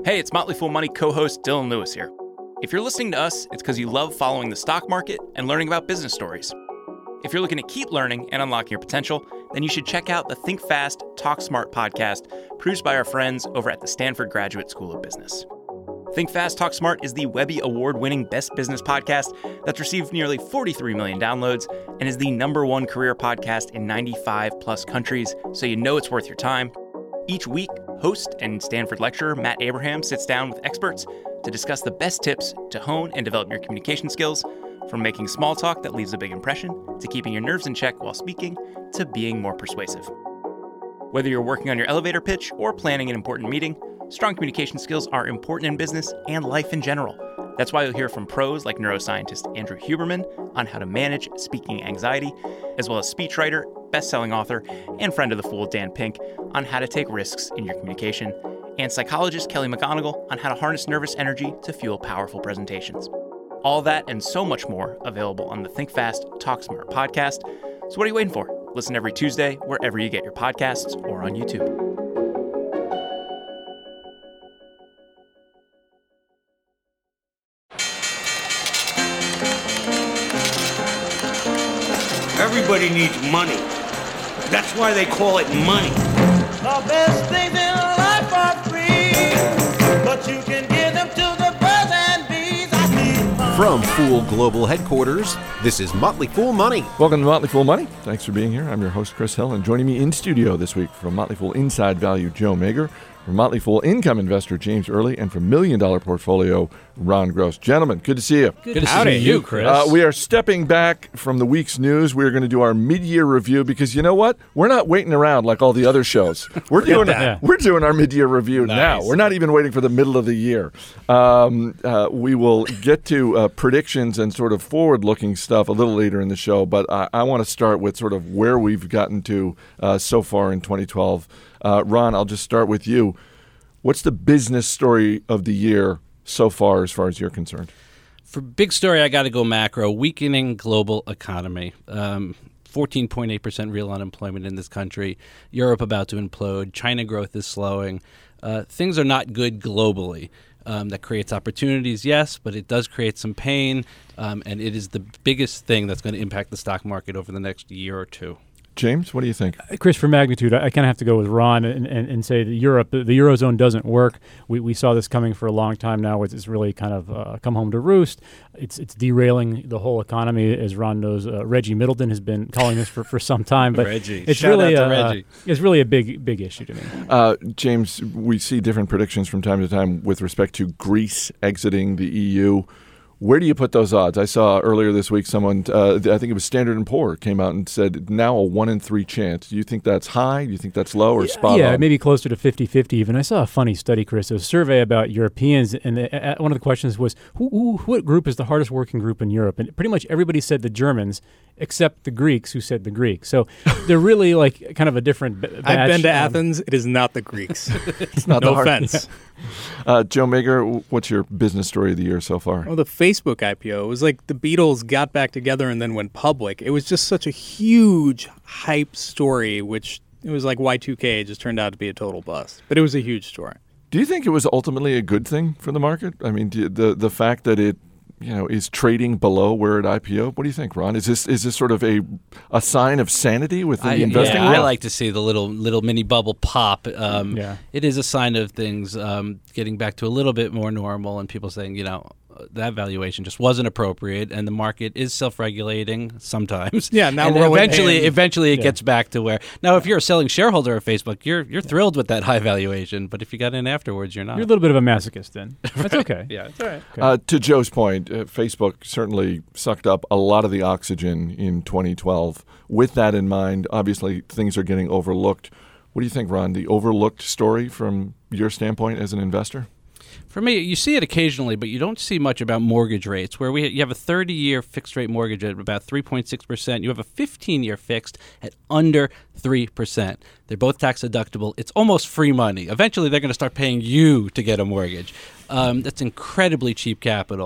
Hey, it's Motley Fool Money co-host Dylan Lewis here. If you're listening to us, it's because you love following the stock market and learning about business stories. If you're looking to keep learning and unlocking your potential, then you should check out the Think Fast, Talk Smart podcast produced by our friends over at the Stanford Graduate School of Business. Think Fast, Talk Smart is the Webby Award-winning best business podcast that's received nearly 43 million downloads and is the #1 career podcast in 95-plus countries, so you know it's worth your time. Each week, host and Stanford lecturer Matt Abraham sits down with experts to discuss the best tips to hone and develop your communication skills, from making small talk that leaves a big impression, to keeping your nerves in check while speaking, to being more persuasive. Whether you're working on your elevator pitch or planning an important meeting, strong communication skills are important in business and life in general. That's why you'll hear from pros like neuroscientist Andrew Huberman on how to manage speaking anxiety, as well as speechwriter, best-selling author, and friend of the Fool Dan Pink on how to take risks in your communication, and psychologist Kelly McGonigal on how to harness nervous energy to fuel powerful presentations. All that and so much more available on the Think Fast, Talk Smart podcast. So what are you waiting for? Listen every Tuesday wherever you get your podcasts or on YouTube. Everybody needs money. That's why they call it money. The best things in life are free, but you can give them to the birds and bees. From Fool Global Headquarters, this is Motley Fool Money. Welcome to Motley Fool Money. Thanks for being here. I'm your host, Chris Hill, and joining me in studio this week from Motley Fool Inside Value, Joe Mager, from Motley Fool Income Investor, James Early, and from $1 Million Portfolio, Ron Gross. Gentlemen, good to see you. Good to see you, Chris. We are stepping back from the week's news. We're going to do our mid-year review because you know what? We're not waiting around like all the other shows. We're doing our mid-year review now. We're not even waiting for the middle of the year. We will get to predictions and sort of forward-looking stuff a little later in the show, but I want to start with sort of where we've gotten to so far in 2012. Ron, I'll just start with you. What's the business story of the year so far as you're concerned? For big story, I got to go macro. Weakening global economy. 14.8% real unemployment in this country. Europe about to implode. China growth is slowing. Things are not good globally. That creates opportunities, yes, but it does create some pain, and it is the biggest thing that's going to impact the stock market over the next year or two. James, what do you think? Chris, for magnitude, I kind of have to go with Ron and say that Europe, the Eurozone doesn't work. We saw this coming for a long time now. It's really kind of come home to roost. It's derailing the whole economy, as Ron knows. Reggie Middleton has been calling this for some time. But Reggie. It's Shout really out to Reggie. It's really a big issue to me. James, we see different predictions from time to time with respect to Greece exiting the EU. Where do you put those odds? I saw earlier this week someone, I think it was Standard & Poor's, came out and said now a 1 in 3 chance. Do you think that's high? Do you think that's low or spot on? Yeah, maybe closer to 50-50 even. I saw a funny study, Chris, a survey about Europeans, and one of the questions was, what group is the hardest working group in Europe? And pretty much everybody said the Germans, except the Greeks, who said the Greeks. So they're really like kind of a different batch. I've been to Athens. It is not the Greeks. It's not no the offense. Yeah. Joe Mager, what's your business story of the year so far? Well, the Facebook IPO, it was like the Beatles got back together and then went public. It was just such a huge hype story, which it was like Y2K. It just turned out to be a total bust. But it was a huge story. Do you think it was ultimately a good thing for the market? I mean, the fact that it is trading below where it IPO. What do you think, Ron? Is this sort of a sign of sanity within the investing world? I like to see the little mini bubble pop. It is a sign of things getting back to a little bit more normal, and people saying, that valuation just wasn't appropriate, and the market is self-regulating sometimes. Yeah, now and we're eventually it gets back to where now if you're a selling shareholder of Facebook, you're thrilled with that high valuation, but if you got in afterwards, you're not. You're a little bit of a masochist then. That's okay. Yeah, it's all right. Okay. To Joe's point, Facebook certainly sucked up a lot of the oxygen in 2012. With that in mind, obviously things are getting overlooked. What do you think, Ron? The overlooked story from your standpoint as an investor? For me, you see it occasionally, but you don't see much about mortgage rates, where you have a 30-year fixed-rate mortgage at about 3.6%. You have a 15-year fixed at under 3%. They're both tax-deductible. It's almost free money. Eventually, they're going to start paying you to get a mortgage. That's incredibly cheap capital.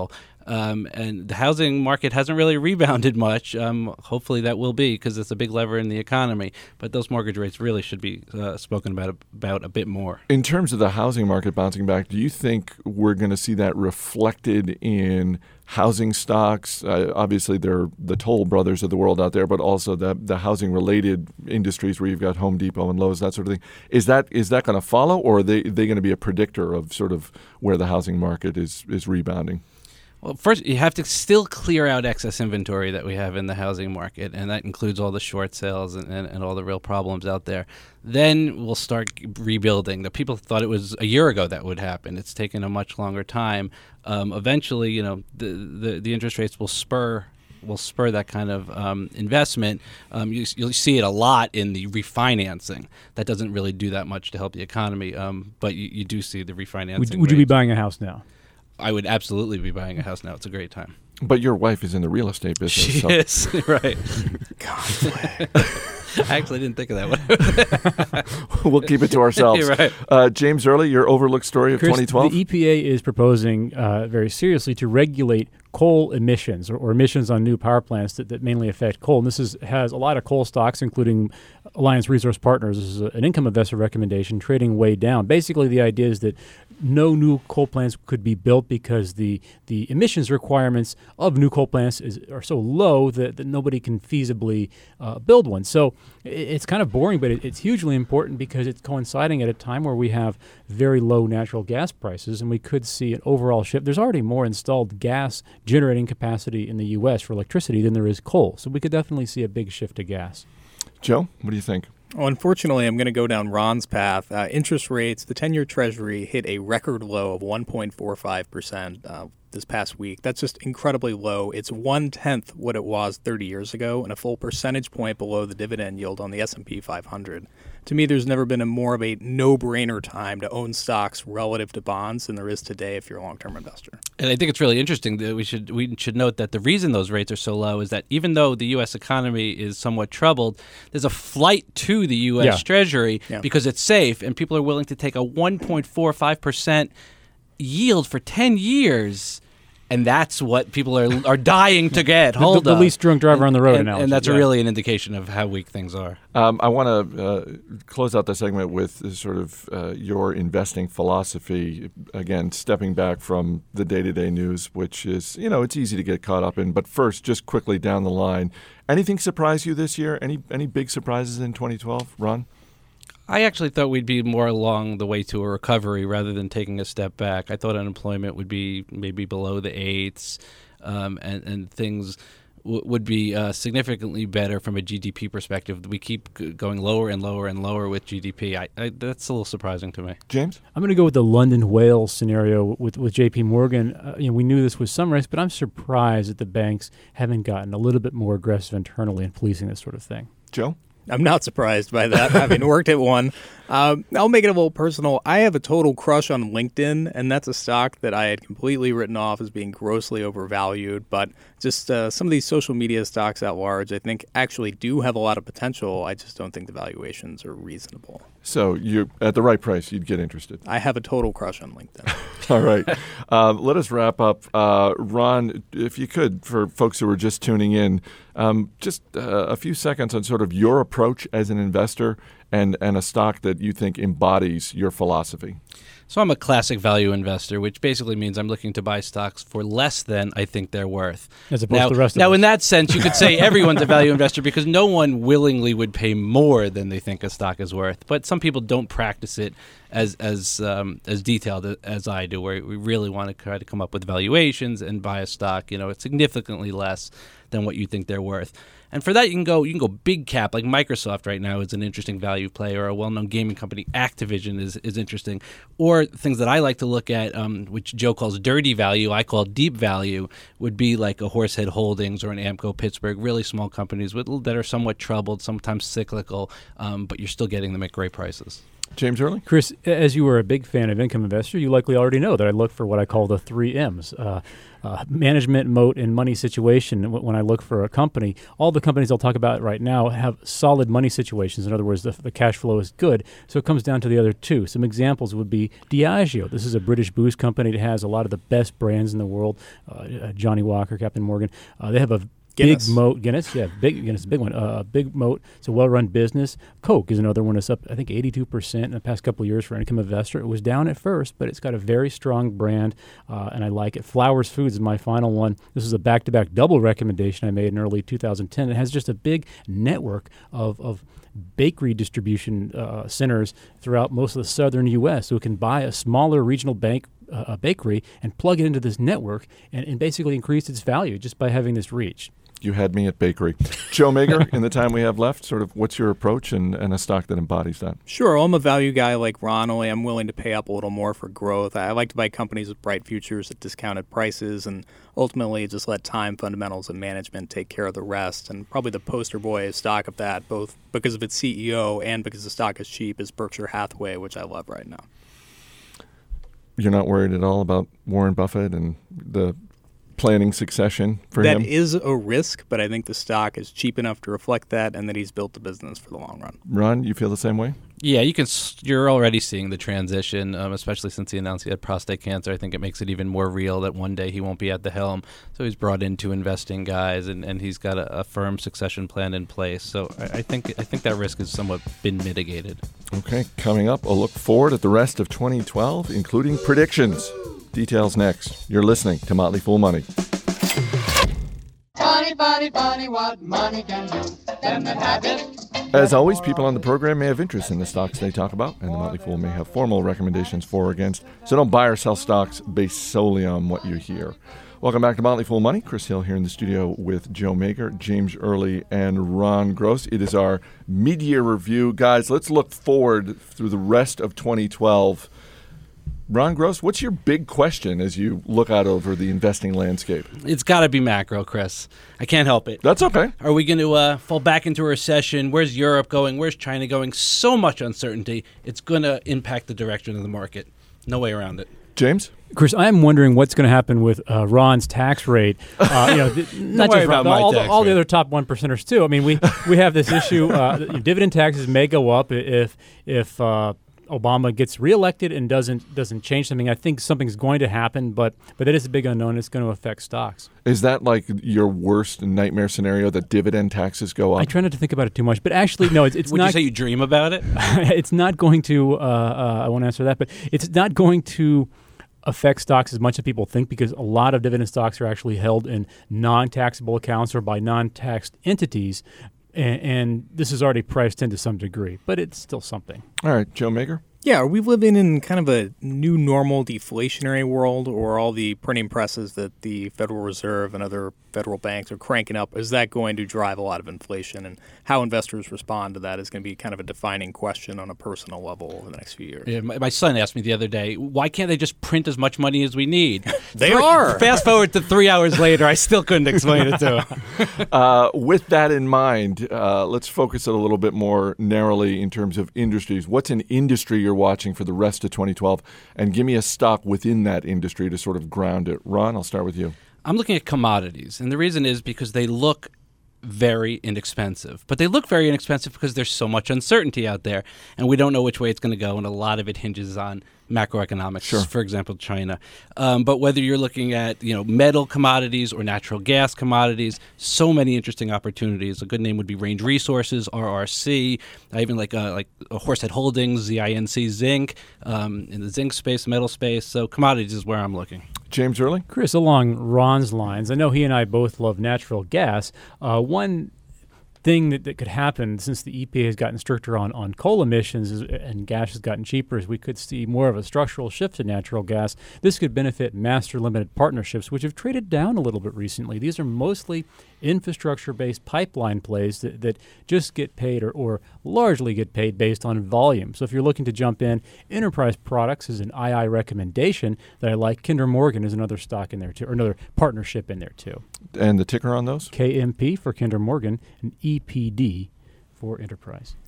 And the housing market hasn't really rebounded much. Hopefully that will be, because it's a big lever in the economy. But those mortgage rates really should be spoken about a bit more. In terms of the housing market bouncing back, do you think we're going to see that reflected in housing stocks? Obviously, they're the Toll Brothers of the world out there, but also the housing-related industries where you've got Home Depot and Lowe's, that sort of thing. Is that going to follow, or are they going to be a predictor of sort of where the housing market is rebounding? Well, first, you have to still clear out excess inventory that we have in the housing market, and that includes all the short sales and all the real problems out there. Then we'll start rebuilding. The people thought it was a year ago that would happen. It's taken a much longer time. Eventually, the interest rates will spur that kind of investment. You'll see it a lot in the refinancing. That doesn't really do that much to help the economy, but you do see the refinancing. Would you be buying a house now? I would absolutely be buying a house now. It's a great time. But your wife is in the real estate business. She is, right. God. I actually didn't think of that one. We'll keep it to ourselves. You're right. James Early, your overlooked story of Chris, 2012? The EPA is proposing very seriously to regulate coal emissions or emissions on new power plants that mainly affect coal. And this has a lot of coal stocks, including Alliance Resource Partners. This is an income investor recommendation, trading way down. Basically, the idea is that no new coal plants could be built because the emissions requirements of new coal plants are so low that nobody can feasibly build one. So it's kind of boring, but it's hugely important because it's coinciding at a time where we have very low natural gas prices, and we could see an overall shift. There's already more installed gas generating capacity in the U.S. for electricity than there is coal. So we could definitely see a big shift to gas. Joe, what do you think? Well, unfortunately, I'm going to go down Ron's path. Interest rates, the 10-year Treasury hit a record low of 1.45% this past week. That's just incredibly low. It's 1/10 what it was 30 years ago and a full percentage point below the dividend yield on the S&P 500. To me, there's never been more of a no-brainer time to own stocks relative to bonds than there is today if you're a long-term investor. And I think it's really interesting that we should note that the reason those rates are so low is that even though the U.S. economy is somewhat troubled, there's a flight to the U.S. Treasury because it's safe, and people are willing to take a 1.45% yield for 10 years. And that's what people are dying to get hold of. The least drunk driver on the road analogy. And that's really an indication of how weak things are. I want to close out the segment with sort of your investing philosophy. Again, stepping back from the day-to-day news, which is, it's easy to get caught up in. But first, just quickly down the line, anything surprise you this year? Any big surprises in 2012, Ron? I actually thought we'd be more along the way to a recovery rather than taking a step back. I thought unemployment would be maybe below the 8s, and things would be significantly better from a GDP perspective. We keep going lower and lower and lower with GDP. That's a little surprising to me. James? I'm going to go with the London Wales scenario with JP Morgan. We knew this was some risk, but I'm surprised that the banks haven't gotten a little bit more aggressive internally in policing this sort of thing. Joe? I'm not surprised by that, having worked at one. I'll make it a little personal. I have a total crush on LinkedIn, and that's a stock that I had completely written off as being grossly overvalued. But just some of these social media stocks at large, I think, actually do have a lot of potential. I just don't think the valuations are reasonable. So you at the right price, you'd get interested. I have a total crush on LinkedIn. All right. Let us wrap up. Ron, if you could, for folks who are just tuning in, just a few seconds on sort of your approach as an investor and a stock that you think embodies your philosophy. So I'm a classic value investor, which basically means I'm looking to buy stocks for less than I think they're worth. As opposed to the rest of us. Now, in that sense, you could say everyone's a value investor because no one willingly would pay more than they think a stock is worth. But some people don't practice it as detailed as I do, where we really want to try to come up with valuations and buy a stock, it's significantly less than what you think they're worth. And for that, you can go big cap, like Microsoft right now is an interesting value play, or a well-known gaming company, Activision, is interesting. Or things that I like to look at, which Joe calls dirty value, I call deep value, would be like a Horsehead Holdings or an Ampco Pittsburgh, really small companies that are somewhat troubled, sometimes cyclical, but you're still getting them at great prices. James Early? Chris, as you were a big fan of Income Investor, you likely already know that I look for what I call the 3 M's. Management, moat, and money situation. When I look for a company, all the companies I'll talk about right now have solid money situations. In other words, the cash flow is good. So it comes down to the other two. Some examples would be Diageo. This is a British booze company that has a lot of the best brands in the world. Johnny Walker, Captain Morgan. They have a Guinness. big moat. Guinness, yeah, Guinness, a big one. Big moat. It's a well-run business. Coke is another one that's up, I think, 82% in the past couple of years for Income Investor. It was down at first, but it's got a very strong brand, and I like it. Flowers Foods is my final one. This is a back-to-back double recommendation I made in early 2010. It has just a big network of bakery distribution centers throughout most of the southern U.S., so it can buy a smaller regional bakery and plug it into this network and basically increase its value just by having this reach. You had me at bakery. Joe Mager, in the time we have left, sort of what's your approach and a stock that embodies that? Sure. I'm a value guy like Ron, only I'm willing to pay up a little more for growth. I like to buy companies with bright futures at discounted prices and ultimately just let time, fundamentals, and management take care of the rest. And probably the poster boy stock of that, both because of its CEO and because the stock is cheap, is Berkshire Hathaway, which I love right now. You're not worried at all about Warren Buffett and the planning succession for him? That is a risk, but I think the stock is cheap enough to reflect that and that he's built the business for the long run. Ron, you feel the same way? Yeah, you're already seeing the transition, especially since he announced he had prostate cancer. I think it makes it even more real that one day he won't be at the helm. So he's brought in 2 investing guys, and he's got a firm succession plan in place. So I think that risk has somewhat been mitigated. Okay, coming up, a look forward at the rest of 2012, including predictions. Details next. You're listening to Motley Fool Money. Funny, funny, funny what money can do. Them that have it. As always, people on the program may have interest in the stocks they talk about, and the Motley Fool may have formal recommendations for or against. So don't buy or sell stocks based solely on what you hear. Welcome back to Motley Fool Money. Chris Hill here in the studio with Joe Mager, James Early, and Ron Gross. It is our mid-year review. Guys, let's look forward through the rest of 2012. Ron Gross, what's your big question as you look out over the investing landscape? It's got to be macro, Chris. I can't help it. That's okay. Are we going to fall back into a recession? Where's Europe going? Where's China going? So much uncertainty. It's going to impact the direction of the market. No way around it. James? Chris, I'm wondering what's going to happen with Ron's tax rate. Not just Ron, all the other top 1%ers too. I mean, we have this issue. Dividend taxes may go up if Obama gets reelected and doesn't change something. I think something's going to happen, but that is a big unknown. It's going to affect stocks. Is that like your worst nightmare scenario, that dividend taxes go up? I try not to think about it too much, but actually, no, it's Would not. Would you say you dream about it? It's not going to. I won't answer that, but it's not going to affect stocks as much as people think, because a lot of dividend stocks are actually held in non-taxable accounts or by non-taxed entities. And this is already priced in to some degree, but it's still something. All right, Joe Mager? Yeah, are we living in kind of a new normal deflationary world, or all the printing presses that the Federal Reserve and other federal banks are cranking up, is that going to drive a lot of inflation? And how investors respond to that is going to be kind of a defining question on a personal level over the next few years. Yeah, my son asked me the other day, why can't they just print as much money as we need? They are. Fast forward to 3 hours later, I still couldn't explain it to him. With that in mind, let's focus it a little bit more narrowly in terms of industries. What's an industry you're watching for the rest of 2012? And give me a stock within that industry to sort of ground it. Ron, I'll start with you. I'm looking at commodities, and the reason is because they look very inexpensive. But they look very inexpensive because there's so much uncertainty out there, and we don't know which way it's going to go, and a lot of it hinges on macroeconomics, sure. For example, China. But whether you're looking at metal commodities or natural gas commodities, so many interesting opportunities. A good name would be Range Resources, RRC. I even like Horsehead Holdings, ZINC, Zinc, in the zinc space, metal space. So commodities is where I'm looking. James Early? Chris, along Ron's lines, I know he and I both love natural gas. One thing that could happen, since the EPA has gotten stricter on coal emissions and gas has gotten cheaper, is we could see more of a structural shift to natural gas. This could benefit master limited partnerships, which have traded down a little bit recently. These are mostly infrastructure-based pipeline plays that just get paid or largely get paid based on volume. So if you're looking to jump in, Enterprise Products is an II recommendation that I like. Kinder Morgan is another stock in there too, or another partnership in there too. And the ticker on those? KMP for Kinder Morgan and EPD for Enterprise.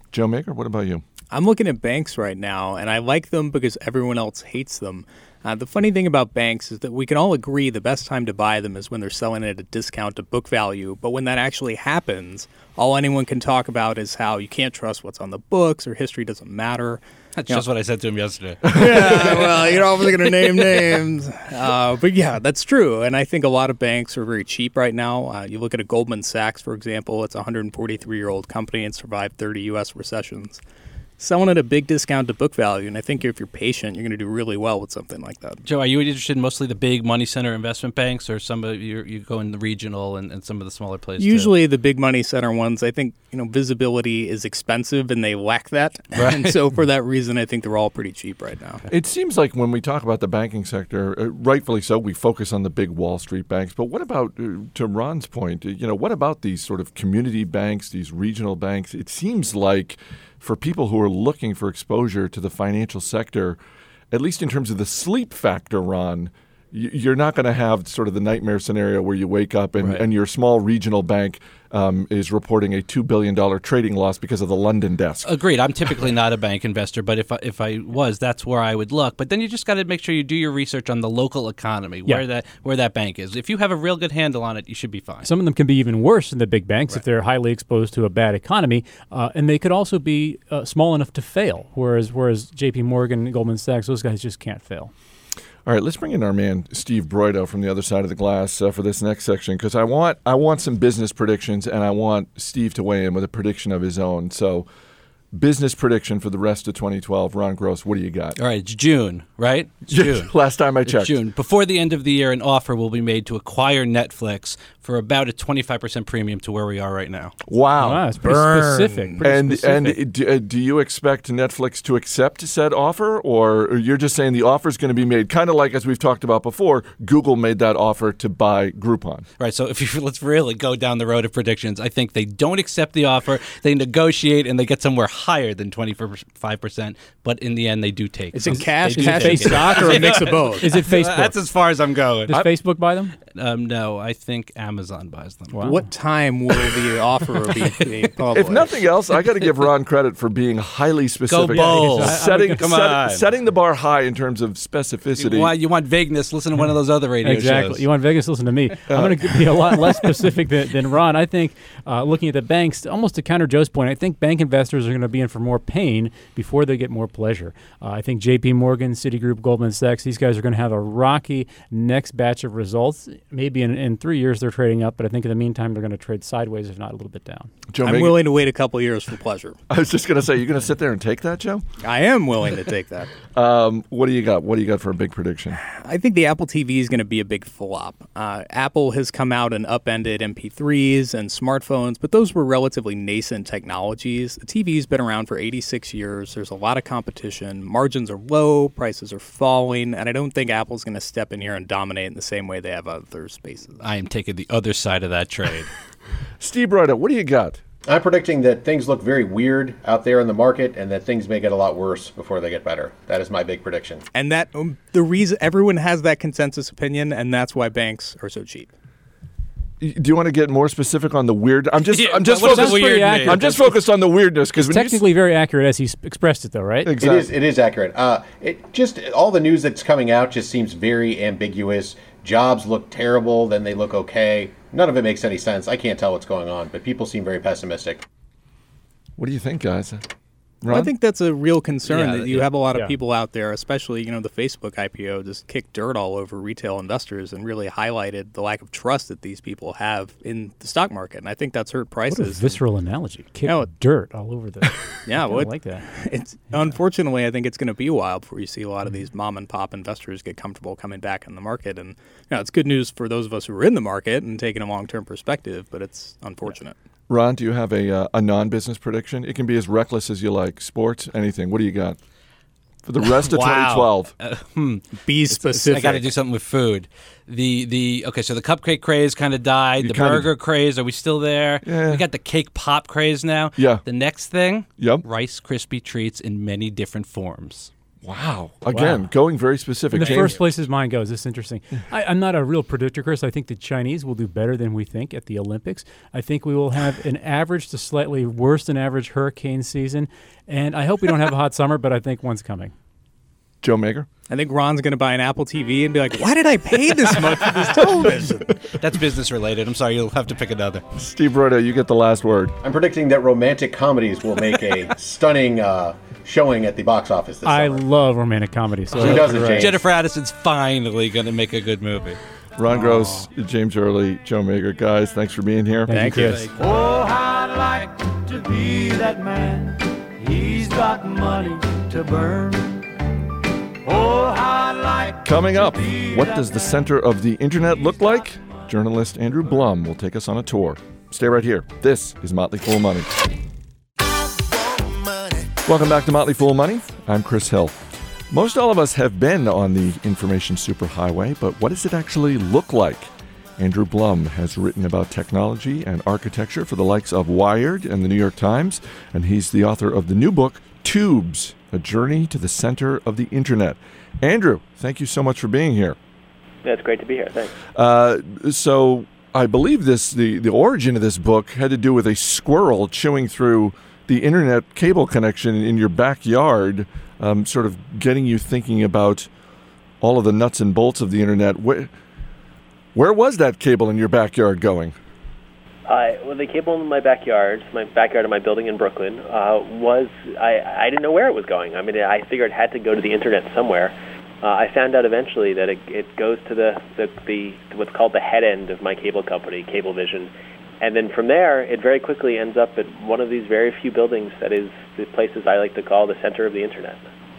Joe Maker, what about you? I'm looking at banks right now, and I like them because everyone else hates them. The funny thing about banks is that we can all agree the best time to buy them is when they're selling at a discount to book value. But when that actually happens, all anyone can talk about is how you can't trust what's on the books or history doesn't matter. That's just what I said to him yesterday. Yeah, well, you're obviously going to name names. But yeah, that's true. And I think a lot of banks are very cheap right now. You look at a Goldman Sachs, for example. It's a 143-year-old company and survived 30 U.S. recessions. Selling at a big discount to book value, and I think if you're patient, you're going to do really well with something like that. Joe, are you interested in mostly the big money center investment banks, or some of you go in the regional and some of the smaller places? Usually the big money center ones. I think visibility is expensive, and they lack that. Right. And so for that reason, I think they're all pretty cheap right now. It seems like when we talk about the banking sector, rightfully so, we focus on the big Wall Street banks. But what about, to Ron's point, what about these sort of community banks, these regional banks? It seems like for people who are looking for exposure to the financial sector, at least in terms of the sleep factor, Ron, you're not going to have sort of the nightmare scenario where you wake up and your small regional bank is reporting a $2 billion trading loss because of the London desk. Agreed. I'm typically not a bank investor, but if I was, that's where I would look. But then you just got to make sure you do your research on the local economy, where that bank is. If you have a real good handle on it, you should be fine. Some of them can be even worse than the big banks if they're highly exposed to a bad economy, and they could also be small enough to fail, whereas J.P. Morgan, Goldman Sachs, those guys just can't fail. All right, let's bring in our man Steve Broido from the other side of the glass for this next section, because I want some business predictions, and I want Steve to weigh in with a prediction of his own. So, business prediction for the rest of 2012. Ron Gross, what do you got? All right, it's June, right? It's June. Last time I checked. It's June. Before the end of the year, an offer will be made to acquire Netflix for about a 25% premium to where we are right now. Wow. That's pretty specific. And do you expect Netflix to accept said offer, or you're just saying the offer is going to be made kind of like, as we've talked about before, Google made that offer to buy Groupon? Right. So let's really go down the road of predictions. I think they don't accept the offer. They negotiate and they get somewhere higher than 25%, but in the end, they do take. It's in cash, stock, or a mix of both. Is it Facebook? That's as far as I'm going. Does Facebook buy them? No, I think Amazon buys them. Wow. What time will the offer be published? If nothing else, I got to give Ron credit for being highly specific. Go Bulls. Setting the bar high in terms of specificity. You want vagueness, listen to one of those other radio shows. Exactly. You want Vegas, listen to me. I'm going to be a lot less specific than Ron. I think looking at the banks, almost to counter Joe's point, I think bank investors are going to be in for more pain before they get more pleasure. I think J.P. Morgan, Citigroup, Goldman Sachs, these guys are going to have a rocky next batch of results. Maybe in 3 years they're trading up, but I think in the meantime they're going to trade sideways, if not a little bit down. Joe I'm willing to wait a couple years for pleasure. I was just going to say, you're going to sit there and take that, Joe? I am willing to take that. What do you got? What do you got for a big prediction? I think the Apple TV is going to be a big flop. Apple has come out and upended MP3s and smartphones, but those were relatively nascent technologies. The TV's been around for 86 years. There's a lot of competition. Margins are low. Prices are falling. And I don't think Apple's going to step in here and dominate in the same way they have other spaces. I am taking the other side of that trade. Steve Broido, what do you got? I'm predicting that things look very weird out there in the market and that things may get a lot worse before they get better. That is my big prediction. And that the reason everyone has that consensus opinion, and that's why banks are so cheap. Do you want to get more specific on the weird? I'm just focused on the weirdness because it's technically very accurate as he expressed it, though, right? Exactly. It is accurate. All the news that's coming out just seems very ambiguous. Jobs look terrible, then they look okay. None of it makes any sense. I can't tell what's going on, but people seem very pessimistic. What do you think, guys? Well, I think that's a real concern that you have a lot of people out there, especially, the Facebook IPO just kicked dirt all over retail investors and really highlighted the lack of trust that these people have in the stock market. And I think that's hurt prices. What a visceral analogy. Kick dirt all over the... Yeah, I like that. Unfortunately, I think it's going to be a while before you see a lot of these mom and pop investors get comfortable coming back in the market. And it's good news for those of us who are in the market and taking a long-term perspective, but it's unfortunate. Ron, do you have a non-business prediction? It can be as reckless as you like. Sports, anything. What do you got for the rest of 2012? Be specific. I got to do something with food. So the cupcake craze kind of died. The burger craze, are we still there? Yeah. We got the cake pop craze now. Yeah. The next thing, Rice Krispie treats in many different forms. Wow. Again, going very specific. In the James? first places mine goes. This is interesting. I'm not a real predictor, Chris. I think the Chinese will do better than we think at the Olympics. I think we will have an average to slightly worse than average hurricane season. And I hope we don't have a hot summer, but I think one's coming. Joe Mager? I think Ron's going to buy an Apple TV and be like, why did I pay this much for this television? That's business related. I'm sorry, you'll have to pick another. Steve Broido, you get the last word. I'm predicting that romantic comedies will make a stunning showing at the box office this I summer. love romantic comedy. So Who doesn't, James? Jennifer Aniston's finally going to make a good movie. Ron Gross, James Early, Joe Mager. Guys, thanks for being here. Thank you. Oh, I'd like to be that man. He's got money to burn. Oh, I'd like Coming up, what does the center of the internet look like? Journalist Andrew Blum will take us on a tour. Stay right here. This is Motley Fool Money. Welcome back to Motley Fool Money. I'm Chris Hill. Most all of us have been on the information superhighway, but what does it actually look like? Andrew Blum has written about technology and architecture for the likes of Wired and the New York Times, and he's the author of the new book, Tubes, A Journey to the Center of the Internet. Andrew, thank you so much for being here. Yeah, it's great to be here. Thanks. So I believe the origin of this book had to do with a squirrel chewing through the internet cable connection in your backyard, sort of getting you thinking about all of the nuts and bolts of the internet. Where was that cable in your backyard going? Well, the cable in my backyard of my building in Brooklyn, I didn't know where it was going. I mean, I figured it had to go to the internet somewhere. I found out eventually that it goes to the what's called the head end of my cable company, Cablevision, and then from there, it very quickly ends up at one of these very few buildings that is the places I like to call the center of the internet.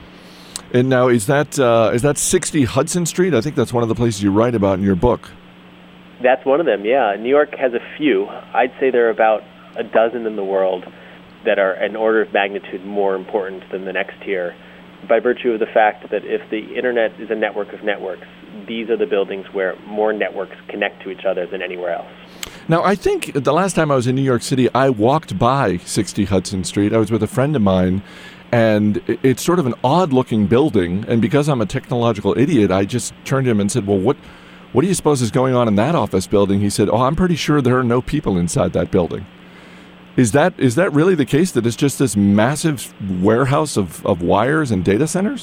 And now, is that 60 Hudson Street? I think that's one of the places you write about in your book. That's one of them, yeah. New York has a few. I'd say there are about a dozen in the world that are an order of magnitude more important than the next tier, by virtue of the fact that if the internet is a network of networks, these are the buildings where more networks connect to each other than anywhere else. Now, I think the last time I was in New York City, I walked by 60 Hudson Street. I was with a friend of mine, and it's sort of an odd-looking building, and because I'm a technological idiot, I just turned to him and said, well, what do you suppose is going on in that office building? He said, oh, I'm pretty sure there are no people inside that building. Is that really the case, that it's just this massive warehouse of wires and data centers?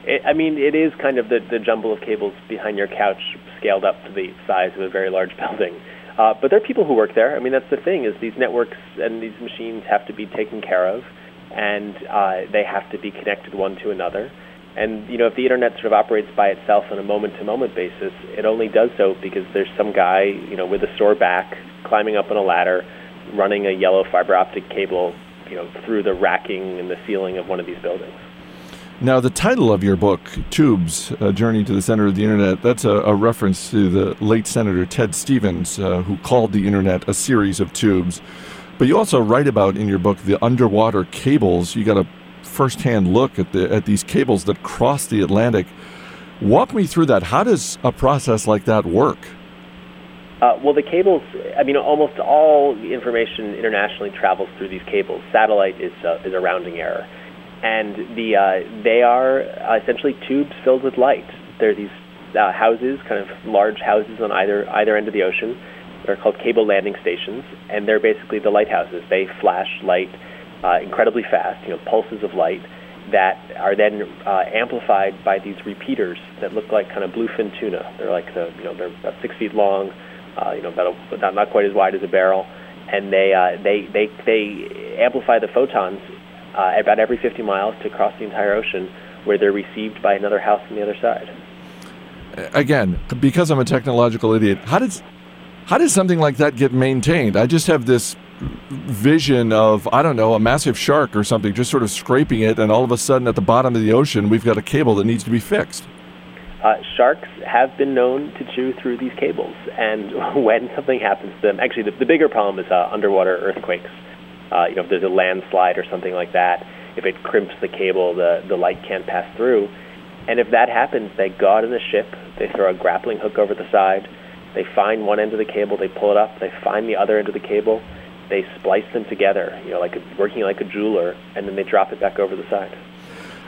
It is kind of the jumble of cables behind your couch scaled up to the size of a very large building. But there are people who work there. I mean, that's the thing, is these networks and these machines have to be taken care of, and they have to be connected one to another. And, if the internet sort of operates by itself on a moment-to-moment basis, it only does so because there's some guy, with a sore back, climbing up on a ladder, running a yellow fiber optic cable, through the racking in the ceiling of one of these buildings. Now, the title of your book, Tubes, A Journey to the Center of the Internet, that's a reference to the late Senator Ted Stevens, who called the internet a series of tubes. But you also write about in your book the underwater cables. You got a first-hand look at these cables that cross the Atlantic. Walk me through that. How does a process like that work? Well, the cables, almost all the information internationally travels through these cables. Satellite is a rounding error. And they are essentially tubes filled with light. There are these houses, kind of large houses on either end of the ocean. They're called cable landing stations, and they're basically the lighthouses. They flash light incredibly fast, pulses of light that are then amplified by these repeaters that look like kind of bluefin tuna. They're like they're about 6 feet long, about not quite as wide as a barrel, and they amplify the photons about every 50 miles to cross the entire ocean, where they're received by another house on the other side. Again, because I'm a technological idiot, how does something like that get maintained? I just have this vision of, I don't know, a massive shark or something just sort of scraping it, and all of a sudden at the bottom of the ocean we've got a cable that needs to be fixed. Sharks have been known to chew through these cables, and when something happens to them, actually the bigger problem is underwater earthquakes. If there's a landslide or something like that, if it crimps the cable, the light can't pass through. And if that happens, they go out in the ship, they throw a grappling hook over the side, they find one end of the cable, they pull it up, they find the other end of the cable, they splice them together, working like a jeweler, and then they drop it back over the side.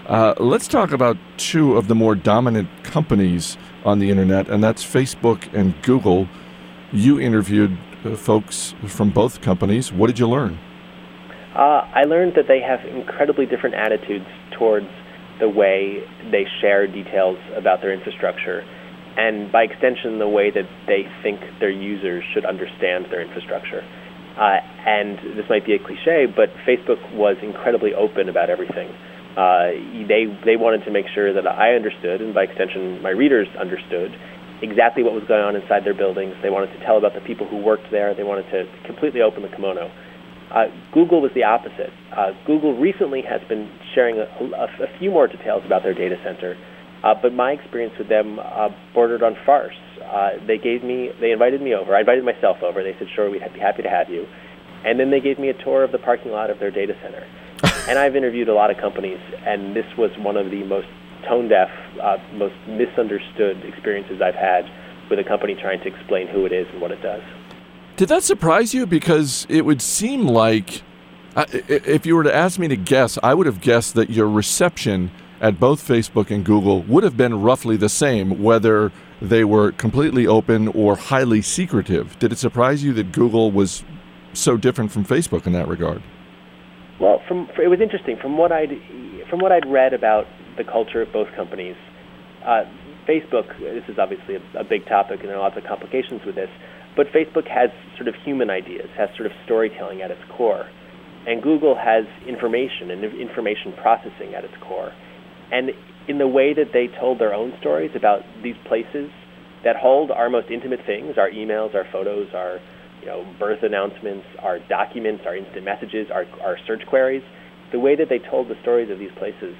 Let's talk about two of the more dominant companies on the internet, and that's Facebook and Google. You interviewed folks from both companies. What did you learn? I learned that they have incredibly different attitudes towards the way they share details about their infrastructure, and by extension, the way that they think their users should understand their infrastructure. And this might be a cliche, but Facebook was incredibly open about everything. They wanted to make sure that I understood, and by extension, my readers understood, exactly what was going on inside their buildings. They wanted to tell about the people who worked there. They wanted to completely open the kimono. Google was the opposite. Google recently has been sharing a few more details about their data center, but my experience with them bordered on farce. They invited me over. I invited myself over. They said, sure, we'd be happy to have you. And then they gave me a tour of the parking lot of their data center. And I've interviewed a lot of companies, and this was one of the most tone-deaf, most misunderstood experiences I've had with a company trying to explain who it is and what it does. Did that surprise you? Because it would seem like, if you were to ask me to guess, I would have guessed that your reception at both Facebook and Google would have been roughly the same, whether they were completely open or highly secretive. Did it surprise you that Google was so different from Facebook in that regard? Well, it was interesting. From what I'd read about the culture of both companies, Facebook, this is obviously a big topic and there are lots of complications with this, but Facebook has sort of human ideas, has sort of storytelling at its core. And Google has information and information processing at its core. And in the way that they told their own stories about these places that hold our most intimate things, our emails, our photos, our birth announcements, our documents, our instant messages, our search queries, the way that they told the stories of these places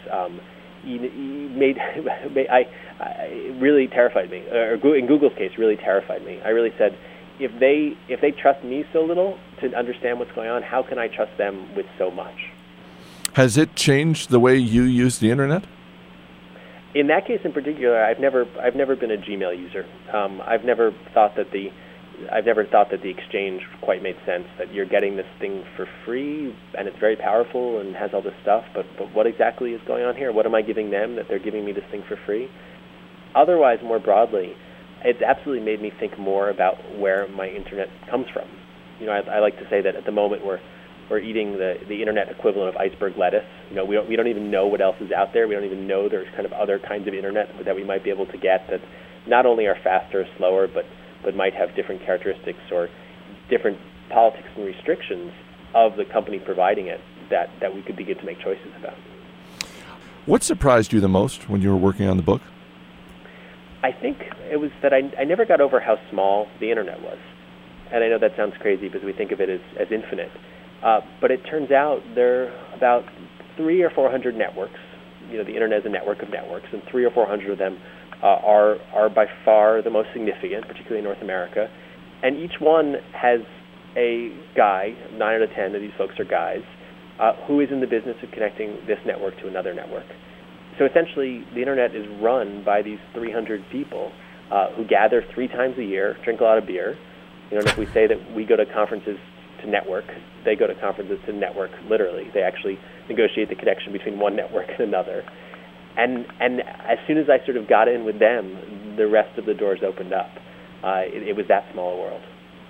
really terrified me. Or in Google's case, really terrified me. I really said, if they trust me so little to understand what's going on, how can I trust them with so much? Has it changed the way you use the internet? In that case in particular, I've never been a Gmail user. I've never thought that the exchange quite made sense, that you're getting this thing for free and it's very powerful and has all this stuff, but what exactly is going on here? What am I giving them that they're giving me this thing for free? Otherwise, more broadly, it's absolutely made me think more about where my internet comes from. I like to say that at the moment we're eating the internet equivalent of iceberg lettuce. We don't even know what else is out there. We don't even know there's kind of other kinds of internet that we might be able to get that not only are faster, slower, but might have different characteristics or different politics and restrictions of the company providing it that we could begin to make choices about. What surprised you the most when you were working on the book? I think it was that I never got over how small the internet was. And I know that sounds crazy because we think of it as infinite. But it turns out there are about 300 or 400 networks. The internet is a network of networks, and 300 or 400 of them are by far the most significant, particularly in North America. And each one has a guy, 9 out of 10 of these folks are guys, who is in the business of connecting this network to another network. So essentially, the internet is run by these 300 people who gather 3 times a year, drink a lot of beer. And if we say that we go to conferences to network, they go to conferences to network, literally. They actually negotiate the connection between one network and another. And as soon as I sort of got in with them, the rest of the doors opened up. It was that small a world.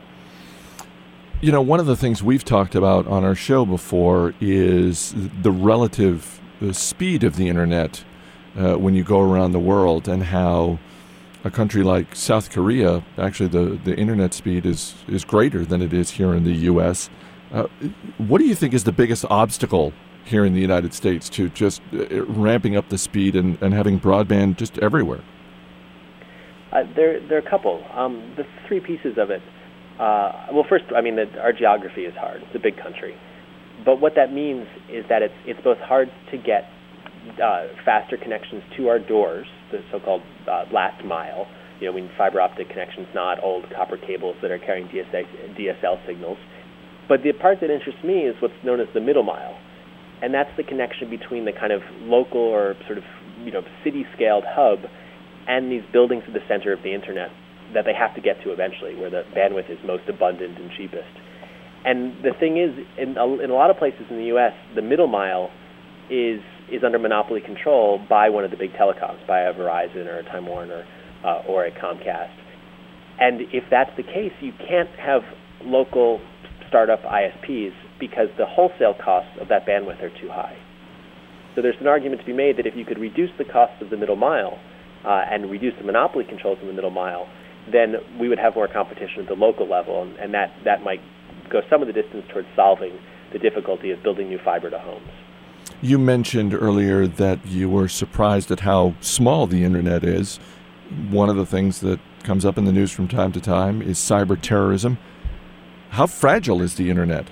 One of the things we've talked about on our show before is the relative speed of the internet when you go around the world, and how a country like South Korea, actually the internet speed is greater than it is here in the U.S. What do you think is the biggest obstacle here in the United States to just ramping up the speed and having broadband just everywhere? There are a couple. The 3 pieces of it. Well, first, our geography is hard. It's a big country. But what that means is that it's both hard to get faster connections to our doors, the so-called last mile, when fiber optic connections, not old copper cables that are carrying DSL signals. But the part that interests me is what's known as the middle mile. And that's the connection between the kind of local or sort of city-scaled hub and these buildings at the center of the internet that they have to get to eventually, where the bandwidth is most abundant and cheapest. And the thing is, in a lot of places in the U.S., the middle mile is is under monopoly control by one of the big telecoms, by a Verizon or a Time Warner or a Comcast. And if that's the case, you can't have local startup ISPs because the wholesale costs of that bandwidth are too high. So there's an argument to be made that if you could reduce the cost of the middle mile and reduce the monopoly controls in the middle mile, then we would have more competition at the local level, and that might go some of the distance towards solving the difficulty of building new fiber to homes. You mentioned earlier that you were surprised at how small the internet is. One of the things that comes up in the news from time to time is cyber terrorism. How fragile is the internet?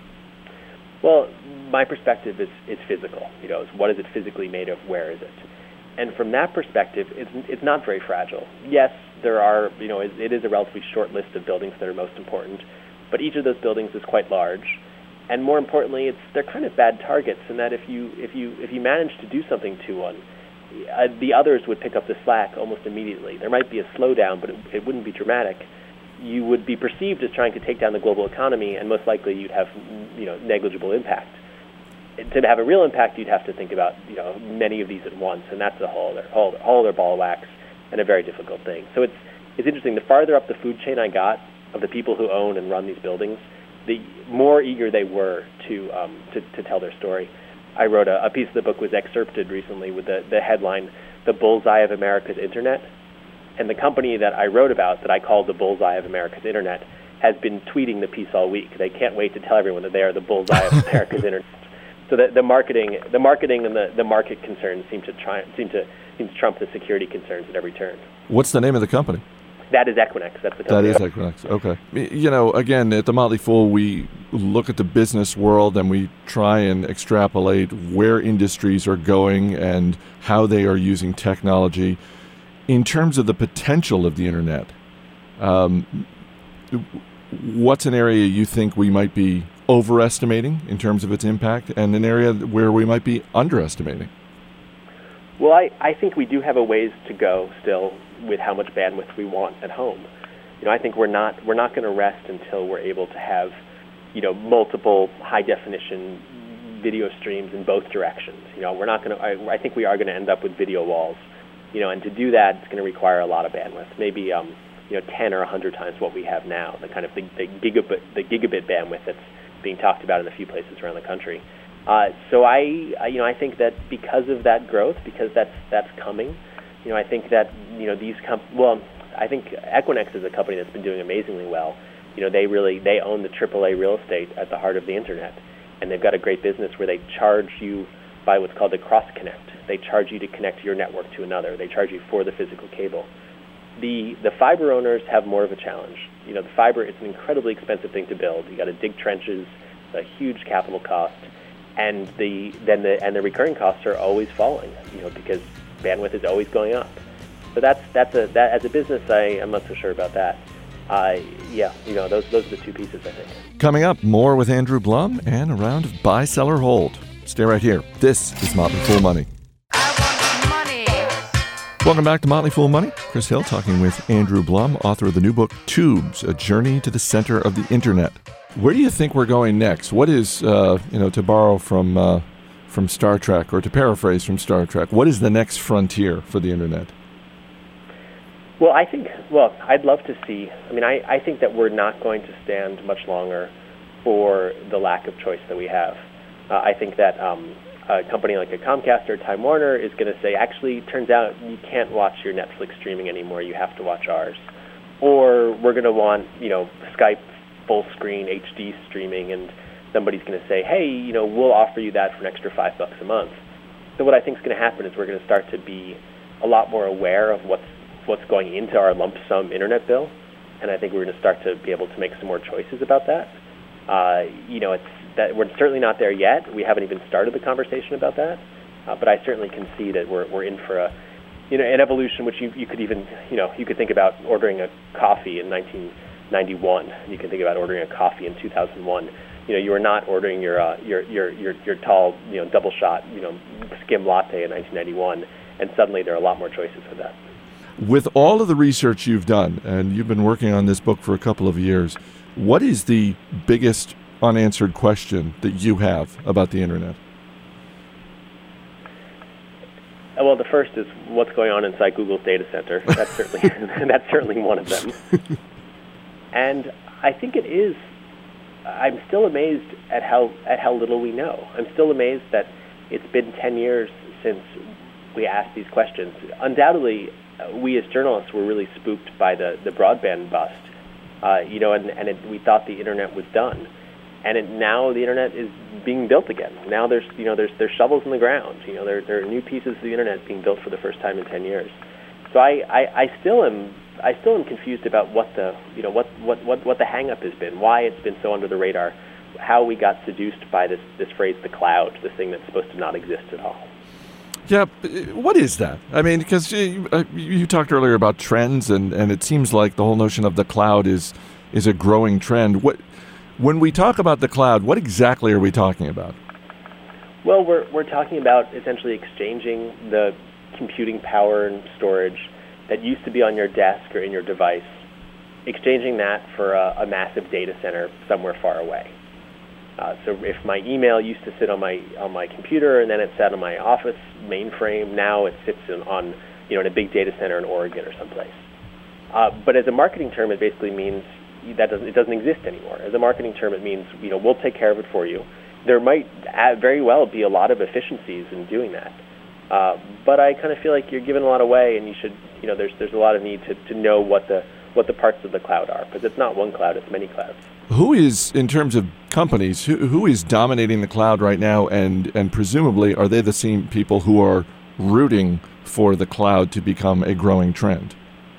Well, my perspective is physical. What is it physically made of? Where is it? And from that perspective, it's not very fragile. Yes, there are. It is a relatively short list of buildings that are most important, but each of those buildings is quite large. And more importantly, they're kind of bad targets in that if you manage to do something to one, the others would pick up the slack almost immediately. There might be a slowdown, but it wouldn't be dramatic. You would be perceived as trying to take down the global economy, and most likely you'd have negligible impact. To have a real impact, you'd have to think about many of these at once, and that's a whole other ball of wax and a very difficult thing. So it's interesting. The farther up the food chain I got of the people who own and run these buildings, the more eager they were to tell their story. I wrote a piece of the book was excerpted recently with the headline, "The Bullseye of America's Internet." And the company that I wrote about, that I called the Bullseye of America's Internet, has been tweeting the piece all week. They can't wait to tell everyone that they are the Bullseye of America's Internet. So the marketing and the market concerns seem to trump the security concerns at every turn. What's the name of the company? That is Equinix. That's the company. That is Equinix. Okay. Again, at the Motley Fool, we look at the business world and we try and extrapolate where industries are going and how they are using technology. In terms of the potential of the internet, what's an area you think we might be overestimating in terms of its impact, and an area where we might be underestimating? Well, I think we do have a ways to go still with how much bandwidth we want at home. I think we're not going to rest until we're able to have, multiple high definition video streams in both directions. We're not going to. I think we are going to end up with video walls. And to do that, it's going to require a lot of bandwidth. Maybe 10 or 100 times what we have now. The kind of the gigabit bandwidth that's being talked about in a few places around the country. So I think that because of that growth, because that's coming, I think that I think Equinix is a company that's been doing amazingly well. They own the AAA real estate at the heart of the internet, and they've got a great business where they charge you by what's called the cross connect. They charge you to connect your network to another. They charge you for the physical cable. The fiber owners have more of a challenge. The fiber is an incredibly expensive thing to build. You got to dig trenches, a huge capital cost, and the recurring costs are always falling. Because bandwidth is always going up. So that as a business, I'm not so sure about that. Those are the two pieces, I think. Coming up, more with Andrew Blum and a round of buy, sell, or hold. Stay right here. This is Motley Fool Money. Welcome back to Motley Fool Money. Chris Hill talking with Andrew Blum, author of the new book, Tubes, A Journey to the Center of the Internet. Where do you think we're going next? What is, to borrow from Star Trek, or to paraphrase from Star Trek, what is the next frontier for the Internet? Well, I'd love to see. I think that we're not going to stand much longer for the lack of choice that we have. I think that a company like a Comcast or Time Warner is going to say, actually, turns out you can't watch your Netflix streaming anymore. You have to watch ours. Or we're going to want, Skype full screen HD streaming, and somebody's going to say, hey, we'll offer you that for an extra $5 a month. So what I think is going to happen is we're going to start to be a lot more aware of what's going into our lump sum internet bill, and I think we're going to start to be able to make some more choices about that. We're certainly not there yet. We haven't even started the conversation about that, but I certainly can see that we're in for an evolution which you could even you could think about ordering a coffee in 1991. You can think about ordering a coffee in 2001. You are not ordering your tall double shot skim latte in 1991, and suddenly there are a lot more choices for that. With all of the research you've done, and you've been working on this book for a couple of years, what is the biggest unanswered question that you have about the internet? Well, the first is what's going on inside Google's data center. That's certainly one of them. And I think it is. I'm still amazed at how little we know. I'm still amazed that it's been 10 years since we asked these questions. Undoubtedly, we as journalists were really spooked by the broadband bust, we thought the internet was done, and now the internet is being built again. Now there's shovels in the ground. There are new pieces of the internet being built for the first time in 10 years. So I still am confused about what the hang-up has been, why it's been so under the radar, how we got seduced by this phrase, the cloud, this thing that's supposed to not exist at all. Yeah, what is that? I mean, because you talked earlier about trends, and it seems like the whole notion of the cloud is a growing trend. When we talk about the cloud, what exactly are we talking about? Well, we're talking about essentially exchanging the computing power and storage that used to be on your desk or in your device, exchanging that for a massive data center somewhere far away. So if my email used to sit on my computer and then it sat on my office mainframe, now it sits in a big data center in Oregon or someplace. But as a marketing term, it basically means that it doesn't exist anymore. As a marketing term, it means we'll take care of it for you. There might very well be a lot of efficiencies in doing that. But I kind of feel like you're giving a lot away, and you should there's a lot of need to know what the parts of the cloud are, because it's not one cloud, it's many clouds. Who is, in terms of companies, who is dominating the cloud right now, and presumably are they the same people who are rooting for the cloud to become a growing trend?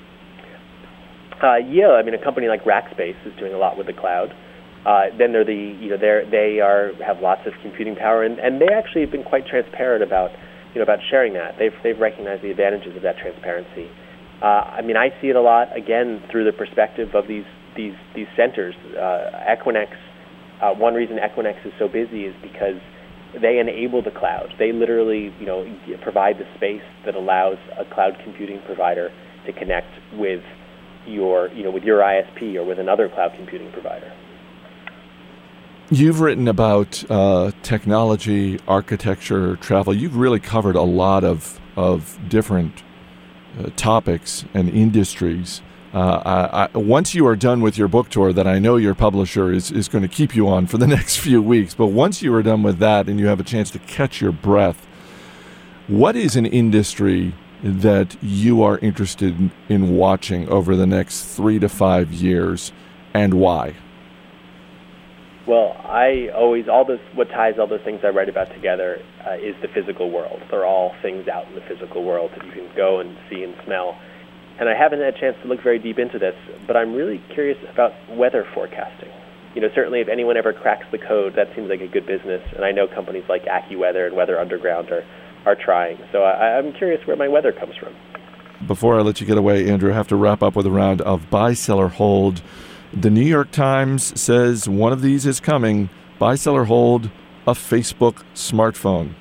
A company like Rackspace is doing a lot with the cloud. Then they have lots of computing power, and they actually have been quite transparent about sharing that. They've recognized the advantages of that transparency. I see it a lot again through the perspective of these centers. Equinix. One reason Equinix is so busy is because they enable the cloud. They literally, provide the space that allows a cloud computing provider to connect with your ISP or with another cloud computing provider. You've written about technology, architecture, travel. You've really covered a lot of different topics and industries. Once you are done with your book tour, that I know your publisher is going to keep you on for the next few weeks, but once you are done with that and you have a chance to catch your breath, what is an industry that you are interested in watching over the next 3 to 5 years, and why? Well, what ties all those things I write about together is the physical world. They're all things out in the physical world that you can go and see and smell. And I haven't had a chance to look very deep into this, but I'm really curious about weather forecasting. Certainly if anyone ever cracks the code, that seems like a good business. And I know companies like AccuWeather and Weather Underground are trying. So I'm curious where my weather comes from. Before I let you get away, Andrew, I have to wrap up with a round of buy, sell, or hold. The New York Times says one of these is coming. Buy, sell, or hold a Facebook smartphone.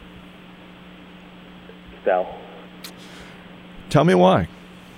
Sell. Tell me why.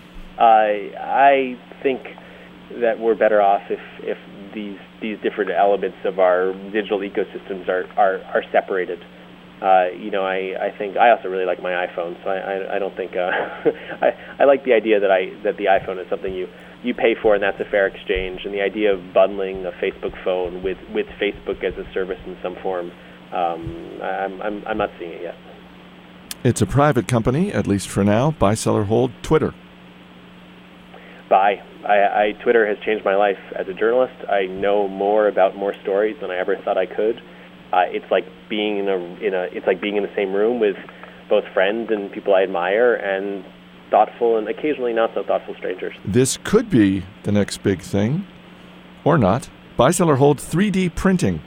I think that we're better off if these different elements of our digital ecosystems are separated. I think I also really like my iPhone, so I don't think I like the idea that the iPhone is something you pay for and that's a fair exchange, and the idea of bundling a Facebook phone with Facebook as a service in some form, I'm not seeing it yet. It's a private company, at least for now. Buy, sell, or hold Twitter. Buy. Twitter has changed my life as a journalist. I know more about more stories than I ever thought I could. It's like being in the same room with both friends and people I admire, and thoughtful and occasionally not so thoughtful strangers. This could be the next big thing, or not. Buy, sell, or hold 3D printing.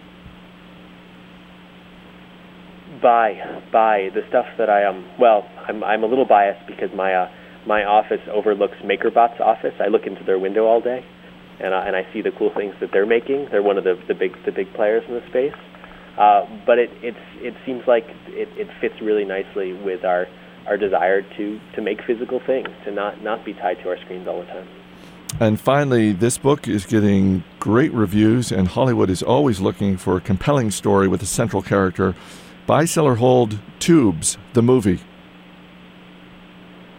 Buy the stuff that I'm a little biased because my office overlooks MakerBot's office. I look into their window all day, and I see the cool things that they're making. They're one of the big players in the space. But it seems like it fits really nicely with our desire to make physical things, to not be tied to our screens all the time. And finally, this book is getting great reviews, and Hollywood is always looking for a compelling story with a central character. Buy, sell, or hold Tubes, the movie.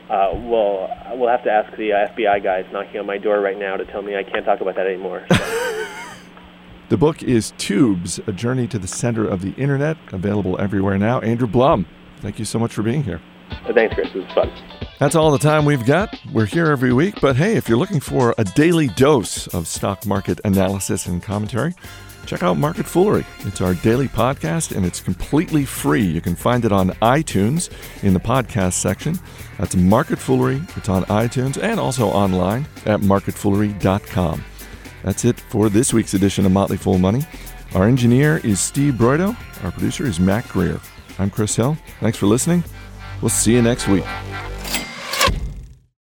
Well, we'll have to ask the FBI guys knocking on my door right now to tell me I can't talk about that anymore. So. The book is Tubes, A Journey to the Center of the Internet, available everywhere now. Andrew Blum, thank you so much for being here. Thanks, Chris. It was fun. That's all the time we've got. We're here every week, but hey, if you're looking for a daily dose of stock market analysis and commentary, check out Market Foolery. It's our daily podcast, and it's completely free. You can find it on iTunes in the podcast section. That's Market Foolery. It's on iTunes and also online at marketfoolery.com. That's it for this week's edition of Motley Fool Money. Our engineer is Steve Broido. Our producer is Matt Greer. I'm Chris Hill. Thanks for listening. We'll see you next week.